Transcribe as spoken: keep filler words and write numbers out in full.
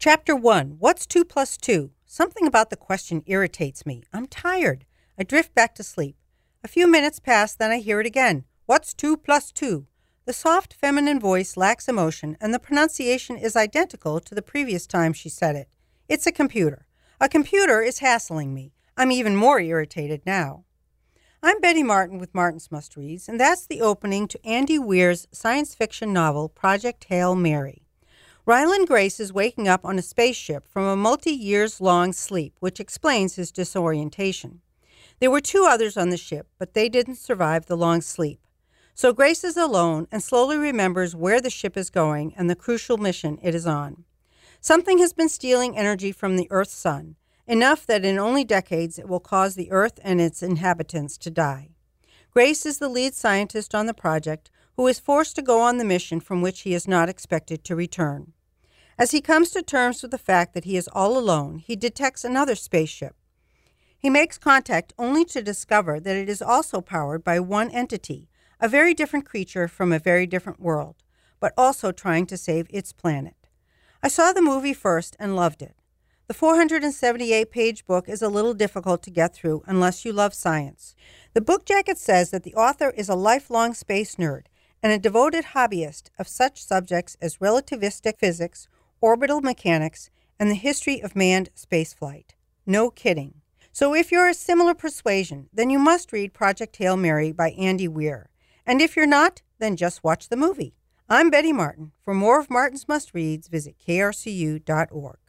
Chapter one. What's two plus two? Something about the question irritates me. I'm tired. I drift back to sleep. A few minutes pass, then I hear it again. What's two plus two? The soft feminine voice lacks emotion, and the pronunciation is identical to the previous time she said it. It's a computer. A computer is hassling me. I'm even more irritated now. I'm Betty Martin with Martin's Must Reads, and that's the opening to Andy Weir's science fiction novel, Project Hail Mary. Ryland Grace is waking up on a spaceship from a multi-years-long sleep, which explains his disorientation. There were two others on the ship, but they didn't survive the long sleep. So Grace is alone and slowly remembers where the ship is going and the crucial mission it is on. Something has been stealing energy from the Earth's sun, enough that in only decades it will cause the Earth and its inhabitants to die. Grace is the lead scientist on the project, who is forced to go on the mission from which he is not expected to return. As he comes to terms with the fact that he is all alone, he detects another spaceship. He makes contact only to discover that it is also powered by one entity, a very different creature from a very different world, but also trying to save its planet. I saw the movie first and loved it. The four hundred seventy-eight page book is a little difficult to get through unless you love science. The book jacket says that the author is a lifelong space nerd and a devoted hobbyist of such subjects as relativistic physics, orbital mechanics, and the history of manned spaceflight. No kidding. So if you're a similar persuasion, then you must read Project Hail Mary by Andy Weir. And if you're not, then just watch the movie. I'm Betty Martin. For more of Martin's Must Reads, visit K R C U dot org.